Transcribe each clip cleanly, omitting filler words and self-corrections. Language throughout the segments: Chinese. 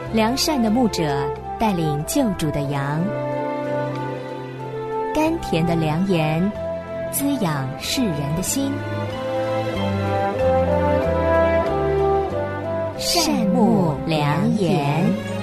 良善的牧者带领救主的羊，甘甜的良言滋养世人的心。善牧良言。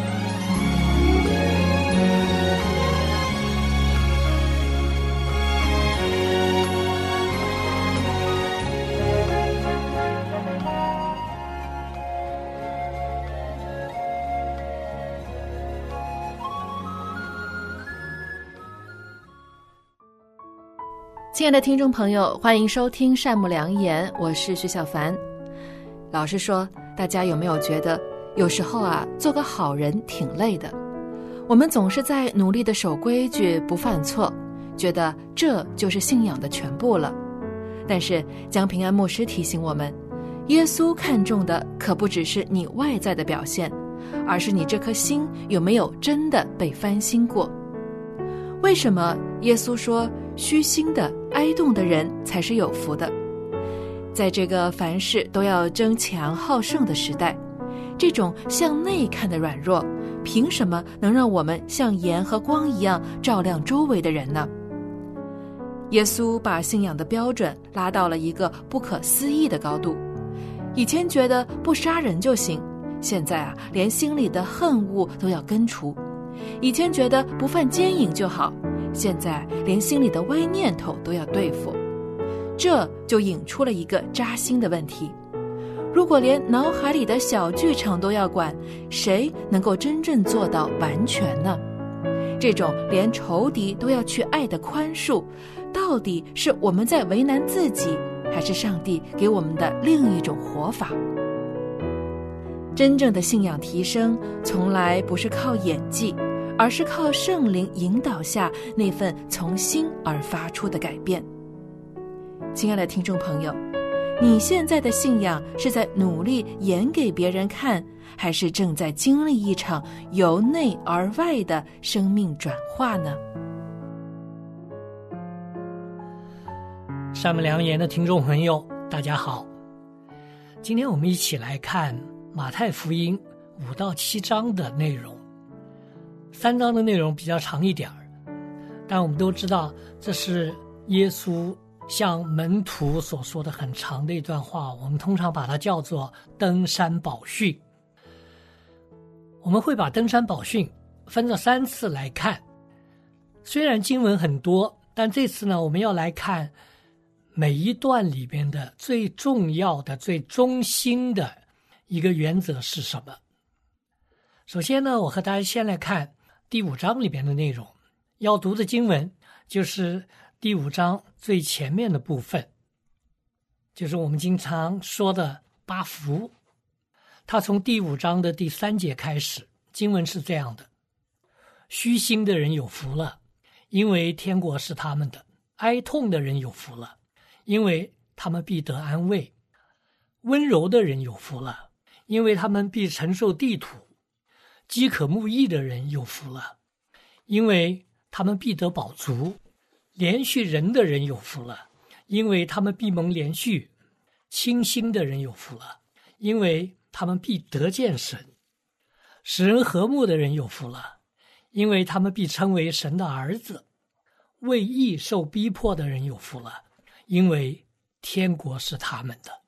亲爱的听众朋友，欢迎收听善牧良言，我是徐小凡。老实说，大家有没有觉得有时候做个好人挺累的？我们总是在努力的守规矩不犯错，觉得这就是信仰的全部了。但是江平安牧师提醒我们，耶稣看重的可不只是你外在的表现，而是你这颗心有没有真的被翻新过。为什么耶稣说虚心的哀恸的人才是有福的？在这个凡事都要争强好胜的时代，这种向内看的软弱，凭什么能让我们像盐和光一样照亮周围的人呢？耶稣把信仰的标准拉到了一个不可思议的高度。以前觉得不杀人就行，现在连心里的恨恶都要根除。以前觉得不犯奸淫就好，现在连心里的歪念头都要对付。这就引出了一个扎心的问题：如果连脑海里的小剧场都要管，谁能够真正做到完全呢？这种连仇敌都要去爱的宽恕，到底是我们在为难自己，还是上帝给我们的另一种活法？真正的信仰提升，从来不是靠演技，而是靠圣灵引导下那份从心而发出的改变。亲爱的听众朋友，你现在的信仰是在努力演给别人看，还是正在经历一场由内而外的生命转化呢？ 善牧良言的听众朋友，大家好。今天我们一起来看马太福音5到7章的内容。3章的内容比较长一点，但我们都知道这是耶稣向门徒所说的很长的一段话，我们通常把它叫做登山宝训。我们会把登山宝训分着3次来看，虽然经文很多，但这次呢，我们要来看每一段里边的最重要的、最中心的一个原则是什么。首先呢，我和大家先来看第5章里边的内容。要读的经文就是第5章最前面的部分，就是我们经常说的8福。它从第5章的第3节开始，经文是这样的：虚心的人有福了，因为天国是他们的；哀痛的人有福了，因为他们必得安慰；温柔的人有福了，因为他们必承受地土；饥渴慕义的人有福了，因为他们必得饱足；连续人的人有福了，因为他们必蒙连续；清心的人有福了，因为他们必得见神；使人和睦的人有福了，因为他们必称为神的儿子；为义受逼迫的人有福了，因为天国是他们的。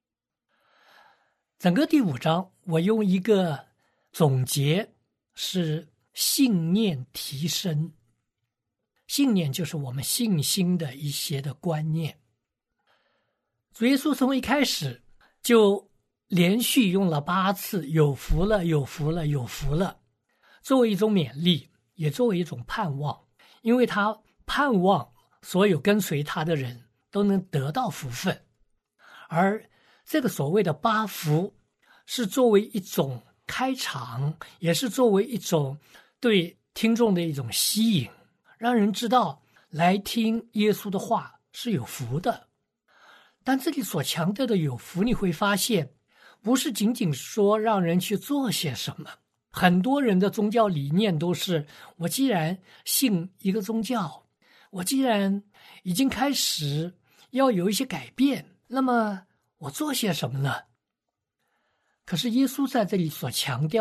整个第5章我用一个总结，是信念提升。信念就是我们信心的一些的观念。主耶稣从一开始就连续用了8次有福了，有福了，有福了，作为一种勉励，也作为一种盼望，因为他盼望所有跟随他的人都能得到福分。而这个所谓的8福是作为一种开场，也是作为一种对听众的一种吸引，让人知道来听耶稣的话是有福的。但这里所强调的有福，你会发现不是仅仅说让人去做些什么。很多人的宗教理念都是，我既然信一个宗教，我既然已经开始要有一些改变，那么我做些什么呢？可是耶稣在这里所强调的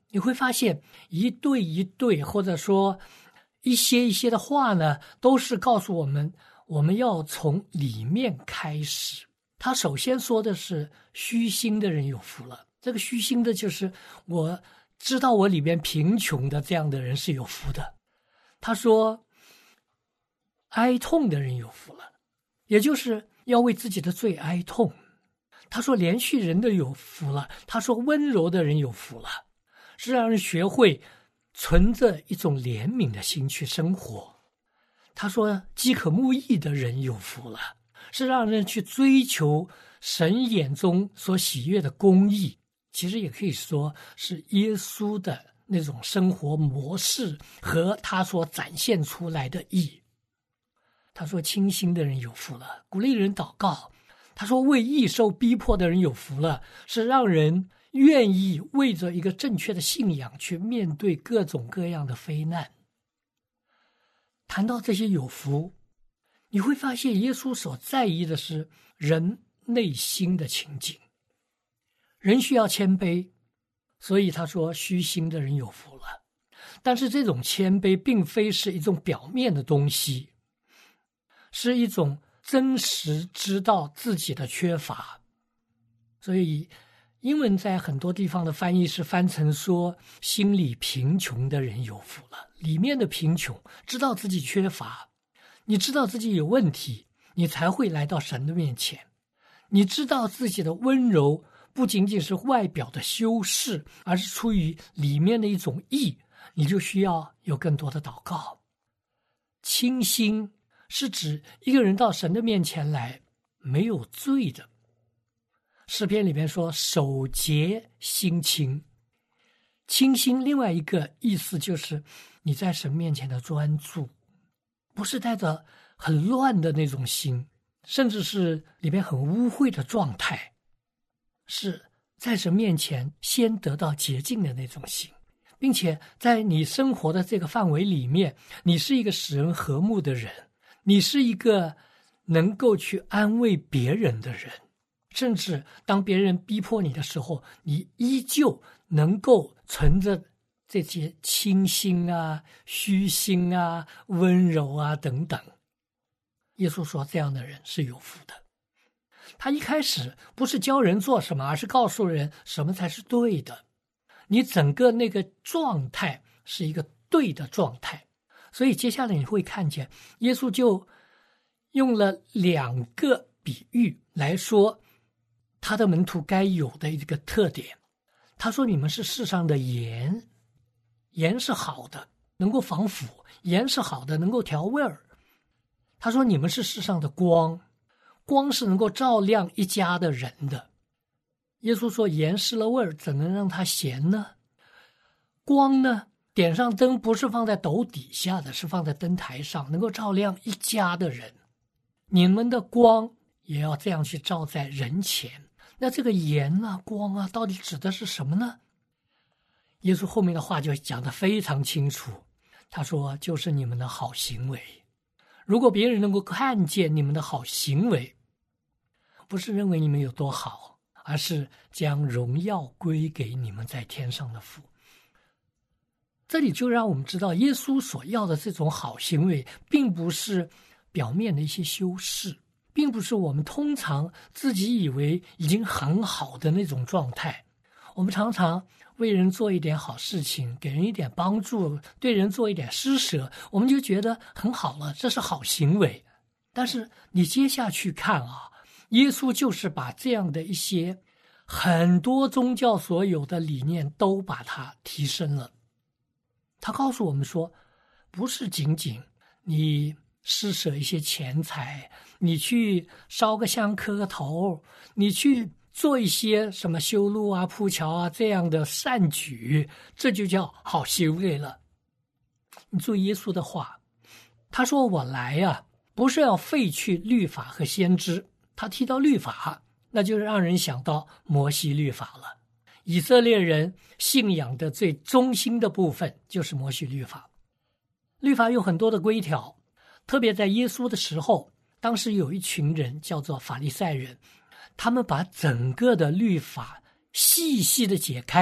你会发现一对一对，或者说一些一些的话呢，都是告诉我们，我们要从里面开始。他首先说的是虚心的人有福了，这个虚心的就是我知道我里边贫穷的这样的人是有福的。他说哀痛的人有福了，也就是要为自己的罪哀痛。他说连续人的有福了，他说温柔的人有福了，是让人学会存着一种怜悯的心去生活。他说饥渴慕义的人有福了，是让人去追求神眼中所喜悦的公义。其实也可以说是耶稣的那种生活模式和他所展现出来的义。他说清心的人有福了，鼓励人祷告。他说为义受逼迫的人有福了，是让人愿意为着一个正确的信仰去面对各种各样的非难。谈到这些有福，你会发现耶稣所在意的是人内心的情景。人需要谦卑，所以他说虚心的人有福了。但是这种谦卑并非是一种表面的东西，是一种真实知道自己的缺乏。所以英文在很多地方的翻译是翻成说心里贫穷的人有福了。里面的贫穷，知道自己缺乏，你知道自己有问题，你才会来到神的面前。你知道自己的温柔不仅仅是外表的修饰，而是出于里面的一种义，你就需要有更多的祷告。清心是指一个人到神的面前来没有罪的。诗篇里面说手洁心清，清心另外一个意思就是你在神面前的专注，不是带着很乱的那种心，甚至是里面很污秽的状态，是在神面前先得到洁净的那种心，并且在你生活的这个范围里面，你是一个使人和睦的人，你是一个能够去安慰别人的人，甚至当别人逼迫你的时候，你依旧能够存着这些清心啊、虚心啊、温柔啊等等。耶稣说这样的人是有福的。他一开始不是教人做什么，而是告诉人什么才是对的。你整个那个状态是一个对的状态。所以接下来你会看见耶稣就用了2个比喻来说他的门徒该有的一个特点。他说你们是世上的盐，盐是好的，能够防腐，盐是好的，能够调味儿。他说你们是世上的光，光是能够照亮一家的人的。耶稣说盐失了味儿，怎能让它咸呢？光呢，点上灯不是放在斗底下的，是放在灯台上，能够照亮一家的人。你们的光也要这样去照在人前。那这个盐啊、光啊，到底指的是什么呢？耶稣后面的话就讲得非常清楚。他说就是你们的好行为。如果别人能够看见你们的好行为，不是认为你们有多好，而是将荣耀归给你们在天上的父。这里就让我们知道耶稣所要的这种好行为并不是表面的一些修饰，并不是我们通常自己以为已经很好的那种状态。我们常常为人做一点好事情，给人一点帮助，对人做一点施舍，我们就觉得很好了，这是好行为。但是你接下去看啊，耶稣就是把这样的一些很多宗教所有的理念都把它提升了。他告诉我们说，不是仅仅你施舍一些钱财，你去烧个香磕个头，你去做一些什么修路啊、铺桥啊这样的善举，这就叫好行为了。你注意耶稣的话，他说我来啊，不是要废去律法和先知。他提到律法，那就让人想到摩西律法了。以色列人信仰的最中心的部分就是摩西律法。律法有很多的规条，特别在耶稣的时候，当时有一群人叫做法利赛人，他们把整个的律法细细的解开，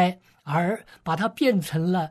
而把它变成了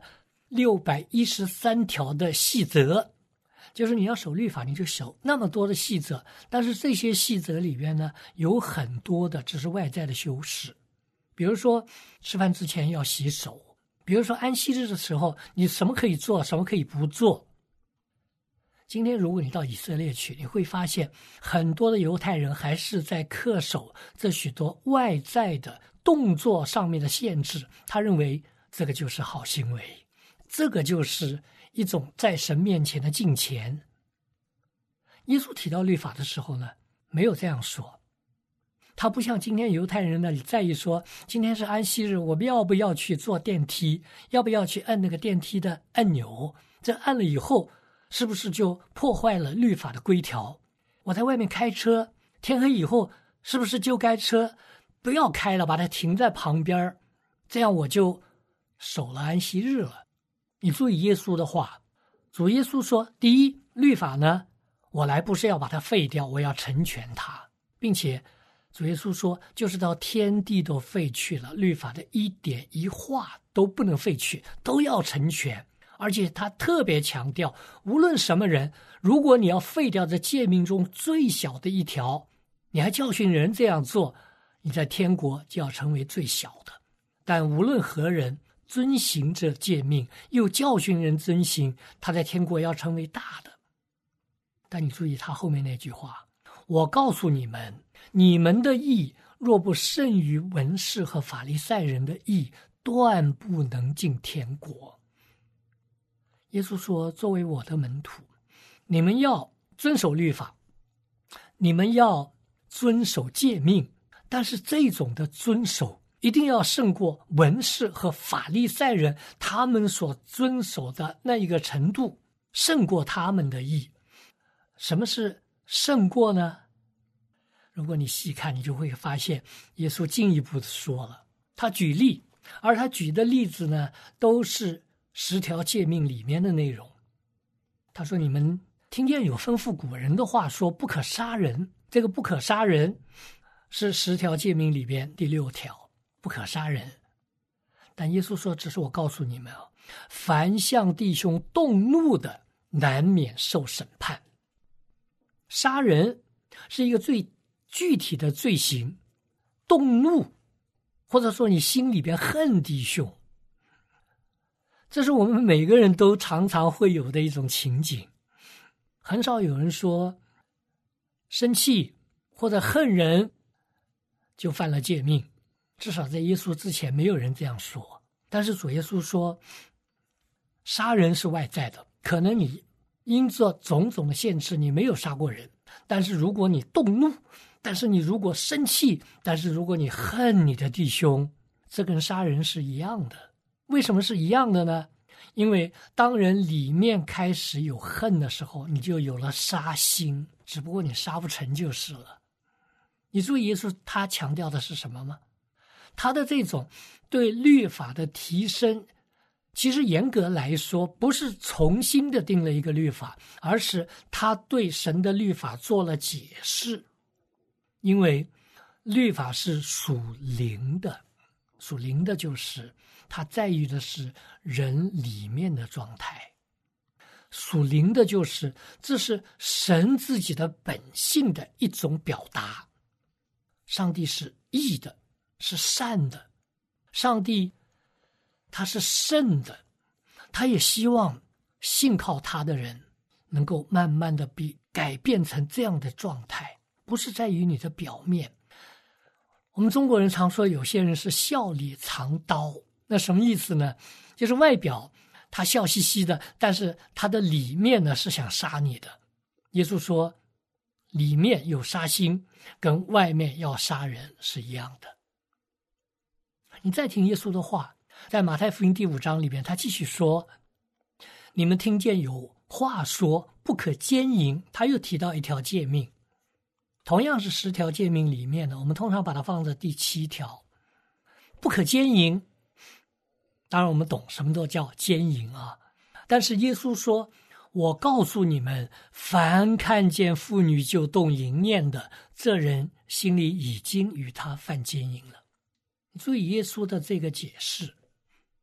613条的细则，就是你要守律法，你就守那么多的细则，但是这些细则里面呢，有很多的只是外在的修饰，比如说吃饭之前要洗手，比如说安息日的时候你什么可以做，什么可以不做。今天如果你到以色列去，你会发现很多的犹太人还是在恪守这许多外在的动作上面的限制，他认为这个就是好行为，这个就是一种在神面前的敬虔。耶稣提到律法的时候呢，没有这样说，他不像今天犹太人那里在意说今天是安息日，我们要不要去坐电梯，要不要去按那个电梯的按钮，这按了以后是不是就破坏了律法的规条？我在外面开车，天黑以后是不是就该车不要开了，把它停在旁边，这样我就守了安息日了。你注意耶稣的话，主耶稣说，第一，律法呢，我来不是要把它废掉，我要成全它，并且主耶稣说，就是到天地都废去了，律法的一点一画都不能废去，都要成全。而且他特别强调，无论什么人，如果你要废掉这诫命中最小的一条，你还教训人这样做，你在天国就要成为最小的。但无论何人遵行这诫命，又教训人遵行，他在天国要成为大的。但你注意他后面那句话，我告诉你们，你们的义若不胜于文士和法利赛人的义，断不能进天国。耶稣说，作为我的门徒，你们要遵守律法，你们要遵守诫命，但是这种的遵守一定要胜过文士和法利赛人他们所遵守的那一个程度，胜过他们的义。什么是胜过呢？如果你细看，你就会发现耶稣进一步的说了，他举例，而他举的例子呢，都是10条诫命里面的内容。他说，你们听见有吩咐古人的话说不可杀人，这个不可杀人是10条诫命里边第6条，不可杀人。但耶稣说，只是我告诉你们，凡向弟兄动怒的，难免受审判。杀人是一个最具体的罪行，动怒或者说你心里边恨弟兄，这是我们每个人都常常会有的一种情景。很少有人说生气或者恨人就犯了诫命，至少在耶稣之前没有人这样说。但是主耶稣说，杀人是外在的，可能你因着种种的限制你没有杀过人，但是如果你动怒，但是你如果生气，但是如果你恨你的弟兄，这跟杀人是一样的。为什么是一样的呢？因为当人里面开始有恨的时候，你就有了杀心，只不过你杀不成就是了。你注意耶稣他强调的是什么吗？他的这种对律法的提升，其实严格来说不是重新的定了一个律法，而是他对神的律法做了解释。因为律法是属灵的，属灵的就是它在意的是人里面的状态，属灵的就是这是神自己的本性的一种表达。上帝是义的，是善的，上帝他是圣的，他也希望信靠他的人能够慢慢的改变成这样的状态，不是在于你的表面。我们中国人常说有些人是笑里藏刀，那什么意思呢？就是外表他笑嘻嘻的，但是他的里面呢是想杀你的。耶稣说里面有杀心，跟外面要杀人是一样的。你再听耶稣的话，在马太福音第5章里面，他继续说，你们听见有话说不可奸淫，他又提到一条诫命，同样是10条诫命里面的，我们通常把它放在第7条，不可奸淫。当然我们懂什么都叫奸淫啊，但是耶稣说，我告诉你们，凡看见妇女就动淫念的，这人心里已经与他犯奸淫了。注意耶稣的这个解释，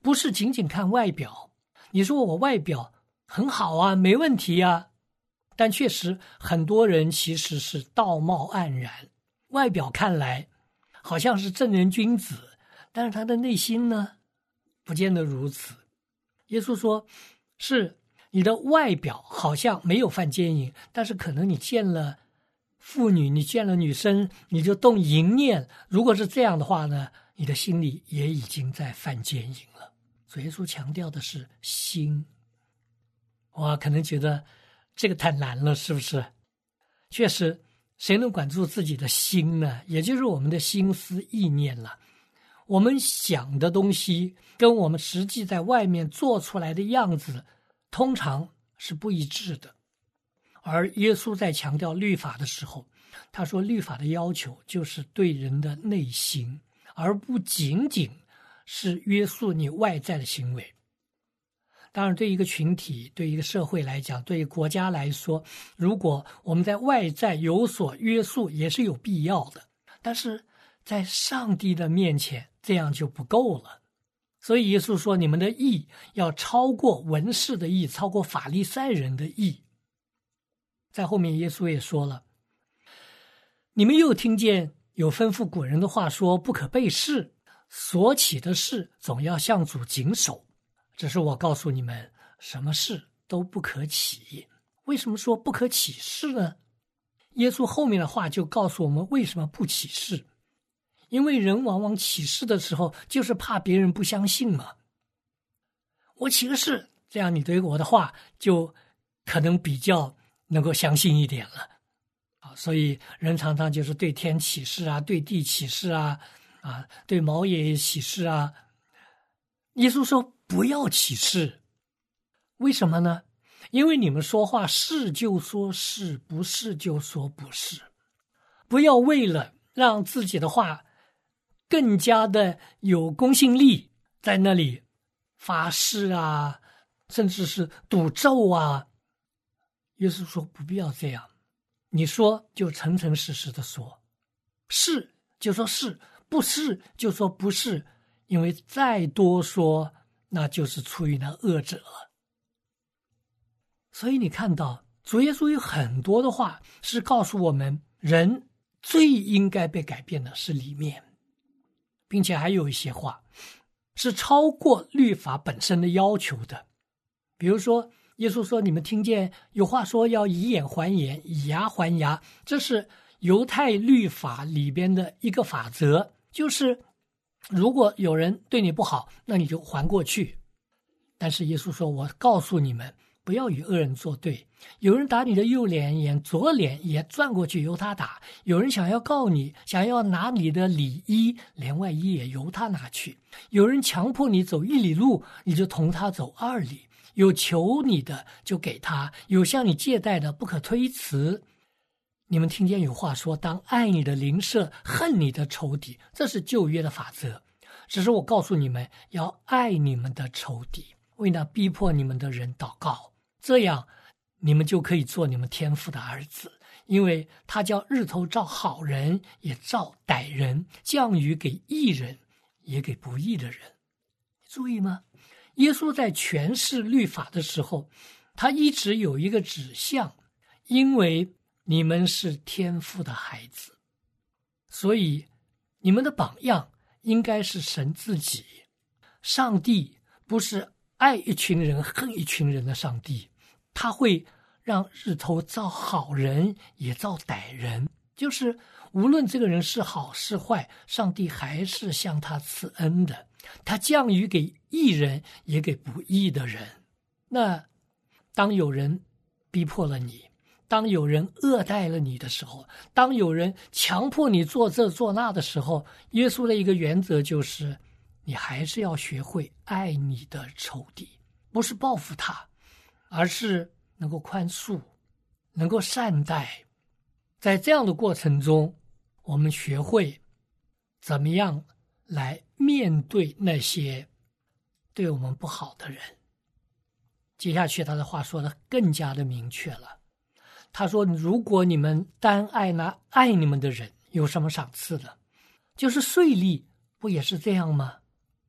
不是仅仅看外表。你说我外表很好啊，没问题啊，但确实很多人其实是道貌岸然，外表看来好像是正人君子，但是他的内心呢，不见得如此。耶稣说，是你的外表好像没有犯奸淫，但是可能你见了妇女，你见了女生，你就动淫念。如果是这样的话呢，你的心里也已经在犯奸淫了。所以耶稣强调的是心。哇，可能觉得这个太难了，是不是？确实，谁能管住自己的心呢？也就是我们的心思意念了。我们想的东西跟我们实际在外面做出来的样子通常是不一致的。而耶稣在强调律法的时候，他说律法的要求就是对人的内心，而不仅仅是约束你外在的行为。当然，对一个群体、对一个社会来讲，对于国家来说，如果我们在外在有所约束，也是有必要的。但是在上帝的面前，这样就不够了。所以耶稣说，你们的义要超过文士的义，超过法利赛人的义。在后面耶稣也说了，你们又听见有吩咐古人的话说，不可背誓，所起的事总要向主谨守。只是我告诉你们，什么事都不可起。为什么说不可起誓呢？耶稣后面的话就告诉我们为什么不起誓。因为人往往起誓的时候，就是怕别人不相信嘛。我起个誓，这样你对我的话就可能比较能够相信一点了。所以人常常就是对天起誓啊，对地起誓啊，对毛爷爷起誓啊。耶稣说不要起誓，为什么呢？因为你们说话是就说是，不是就说不是。不要为了让自己的话更加的有公信力，在那里发誓啊，甚至是赌咒啊。耶稣说不必要这样，你说就诚诚实实的说，是就说是，不是就说不是，因为再多说那就是出于那恶者了。所以你看到主耶稣有很多的话是告诉我们，人最应该被改变的是里面，并且还有一些话是超过律法本身的要求的。比如说耶稣说，你们听见有话说要以眼还眼，以牙还牙，这是犹太律法里边的一个法则，就是如果有人对你不好，那你就还过去。但是耶稣说，我告诉你们，不要与恶人作对。有人打你的右脸眼，左脸也转过去由他打。有人想要告你，想要拿你的里衣，连外衣也由他拿去。有人强迫你走1里路，你就同他走2里。有求你的就给他，有向你借贷的不可推辞。你们听见有话说，当爱你的邻舍，恨你的仇敌，这是旧约的法则。只是我告诉你们，要爱你们的仇敌，为那逼迫你们的人祷告，这样你们就可以做你们天父的儿子。因为他叫日头照好人也照歹人，降雨给义人也给不义的人。注意吗？耶稣在诠释律法的时候，他一直有一个指向，因为你们是天父的孩子，所以你们的榜样应该是神自己。上帝不是爱一群人恨一群人的上帝，他会让日头照好人也照歹人，就是无论这个人是好是坏，上帝还是向他赐恩的。他降雨给义人也给不义的人。那当有人逼迫了你，当有人恶待了你的时候，当有人强迫你做这做那的时候，耶稣的一个原则就是你还是要学会爱你的仇敌，不是报复他，而是能够宽恕，能够善待。在这样的过程中，我们学会怎么样来面对那些对我们不好的人。接下去他的话说得更加的明确了，他说，如果你们单爱那爱你们的人，有什么赏赐呢？就是税吏不也是这样吗？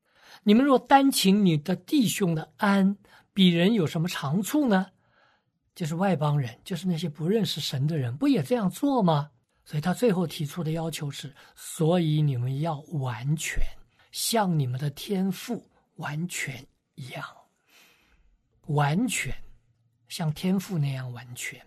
你们若单请你的弟兄的安，比人有什么长处呢？就是外邦人，就是那些不认识神的人，不也这样做吗？所以他最后提出的要求是，所以你们要完全，像你们的天父完全一样，完全像天父那样完全。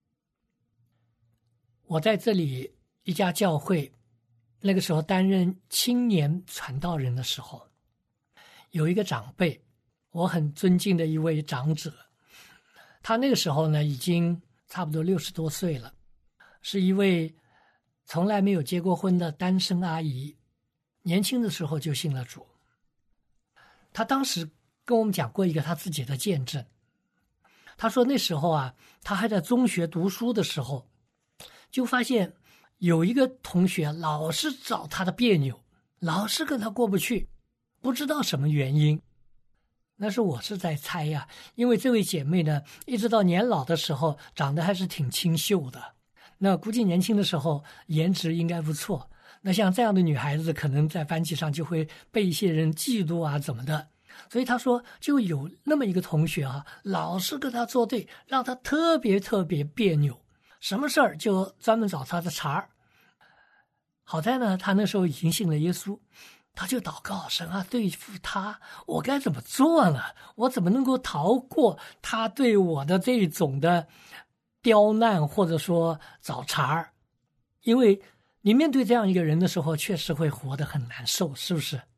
我在这里一家教会，那个时候担任青年传道人的时候，有一个长辈，我很尊敬的一位长者，他那个时候呢已经差不多60多岁了，是一位从来没有结过婚的单身阿姨，年轻的时候就信了主。他当时跟我们讲过一个他自己的见证，他说那时候啊，他还在中学读书的时候，就发现有一个同学老是找他的别扭，老是跟他过不去，不知道什么原因。那是我是在猜呀，因为这位姐妹呢，一直到年老的时候长得还是挺清秀的，那估计年轻的时候颜值应该不错。那像这样的女孩子可能在班级上就会被一些人嫉妒啊怎么的，所以他说就有那么一个同学啊，老是跟他作对，让他特别特别别扭，什么事儿就专门找他的茬儿。好在呢，他那时候已经信了耶稣，他就祷告，神啊，对付他，我该怎么做呢？我怎么能够逃过他对我的这种的刁难，或者说找茬儿？因为你面对这样一个人的时候，确实会活得很难受，是不是？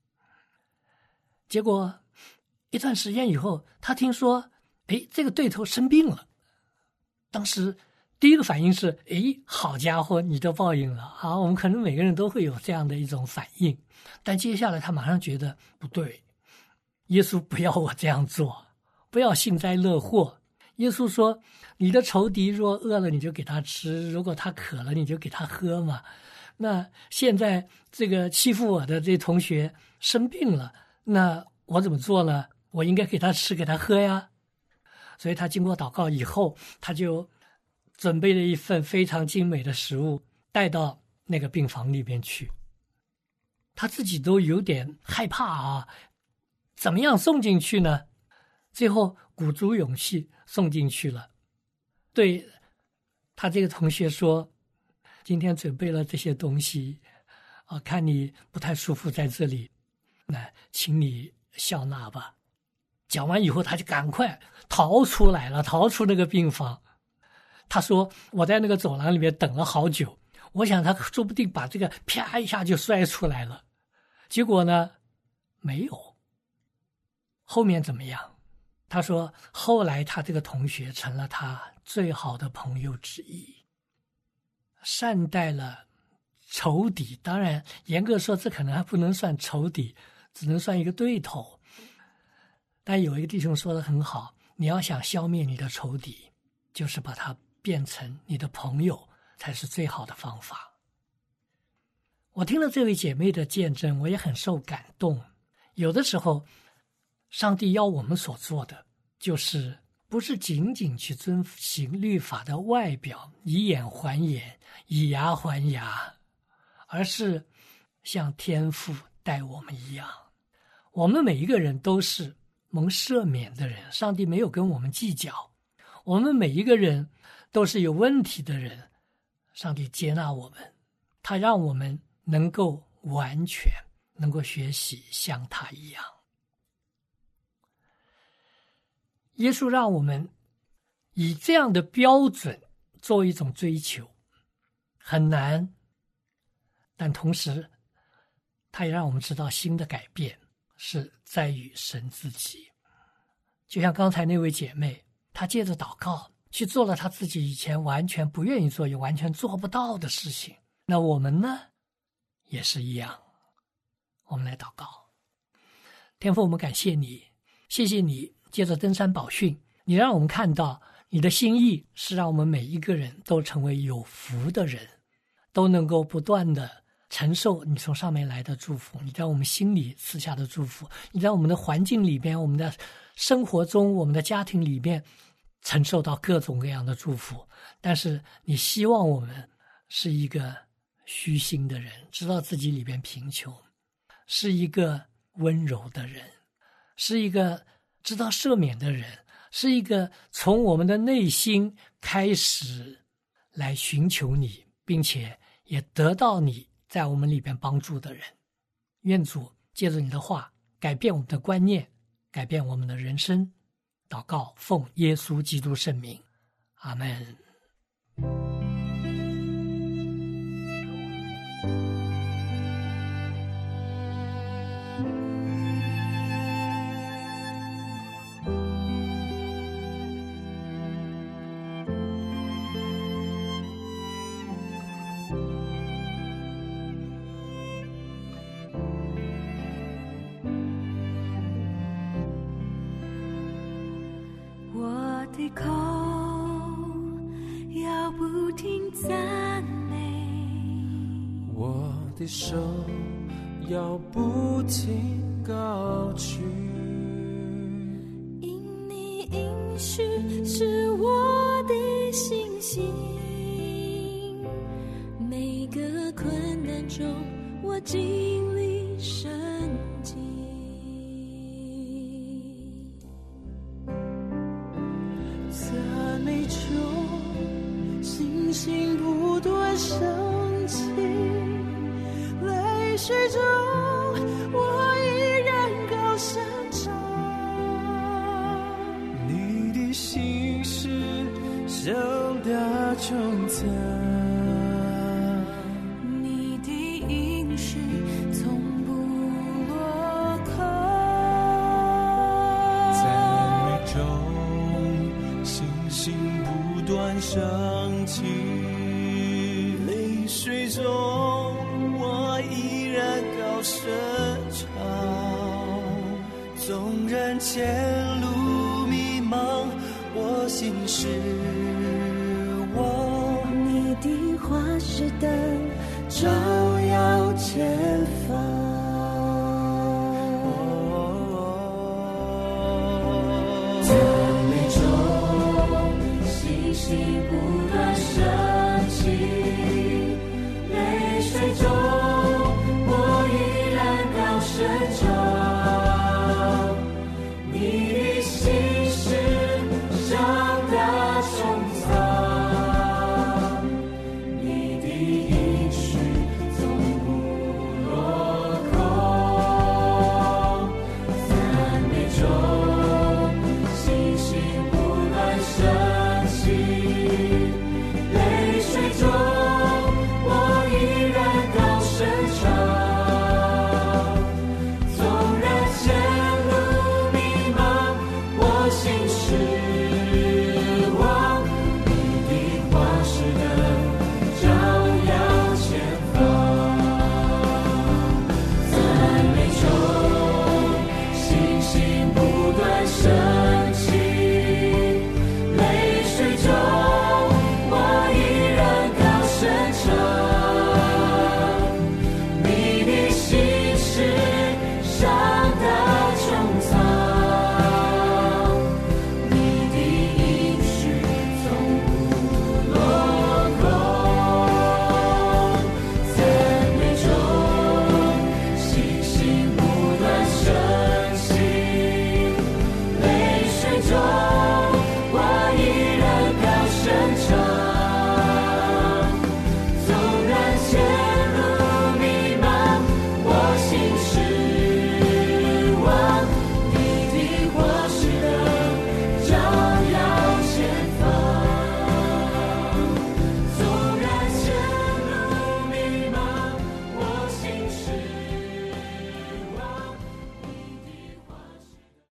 结果一段时间以后，他听说，这个对头生病了。当时第一个反应是，好家伙，你都报应了。好，我们可能每个人都会有这样的一种反应。但接下来他马上觉得不对，耶稣不要我这样做，不要幸灾乐祸。耶稣说，你的仇敌若饿了你就给他吃，如果他渴了你就给他喝嘛。那现在这个欺负我的这同学生病了，那我怎么做呢？我应该给他吃给他喝呀。所以他经过祷告以后，他就准备了一份非常精美的食物带到那个病房里边去。他自己都有点害怕啊，怎么样送进去呢？最后鼓足勇气送进去了，对他这个同学说，今天准备了这些东西看你不太舒服在这里，那请你笑纳吧。讲完以后他就赶快逃出来了，逃出那个病房。他说我在那个走廊里面等了好久，我想他说不定把这个啪一下就摔出来了，结果呢没有。后面怎么样？他说后来他这个同学成了他最好的朋友之一，善待了仇敌。当然严格说这可能还不能算仇敌，只能算一个对头。但有一个弟兄说得很好，你要想消灭你的仇敌，就是把他变成你的朋友，才是最好的方法。我听了这位姐妹的见证，我也很受感动。有的时候上帝要我们所做的，就是不是仅仅去遵行律法的外表，以眼还眼，以牙还牙，而是像天父待我们一样。我们每一个人都是蒙赦免的人，上帝没有跟我们计较。我们每一个人都是有问题的人，上帝接纳我们，他让我们能够完全，能够学习像他一样。耶稣让我们以这样的标准做一种追求，很难，但同时他也让我们知道新的改变是在于神自己。就像刚才那位姐妹，她借着祷告去做了她自己以前完全不愿意做也完全做不到的事情。那我们呢也是一样。我们来祷告。天父，我们感谢你，谢谢你借着登山宝训，你让我们看到你的心意是让我们每一个人都成为有福的人，都能够不断的承受你从上面来的祝福，你在我们心里赐下的祝福，你在我们的环境里边，我们的生活中，我们的家庭里边承受到各种各样的祝福。但是你希望我们是一个虚心的人，知道自己里边贫穷，是一个温柔的人，是一个知道赦免的人，是一个从我们的内心开始来寻求你，并且也得到你在我们里边帮助的人。愿主借着你的话改变我们的观念，改变我们的人生。祷告奉耶稣基督圣名，阿们。 口要不停赞美， 我的手要不停高举， 因你应许是我的信心，每个困难中我经历神迹，信心不断升起，泪水中我依然高声唱， 你的心是像大钟赞， 你的应许从不落空， 在美中信心不断升起，泪水中我依然高声唱，纵然前路迷茫，我心是我， 你的话是灯照耀前方，在美中信心不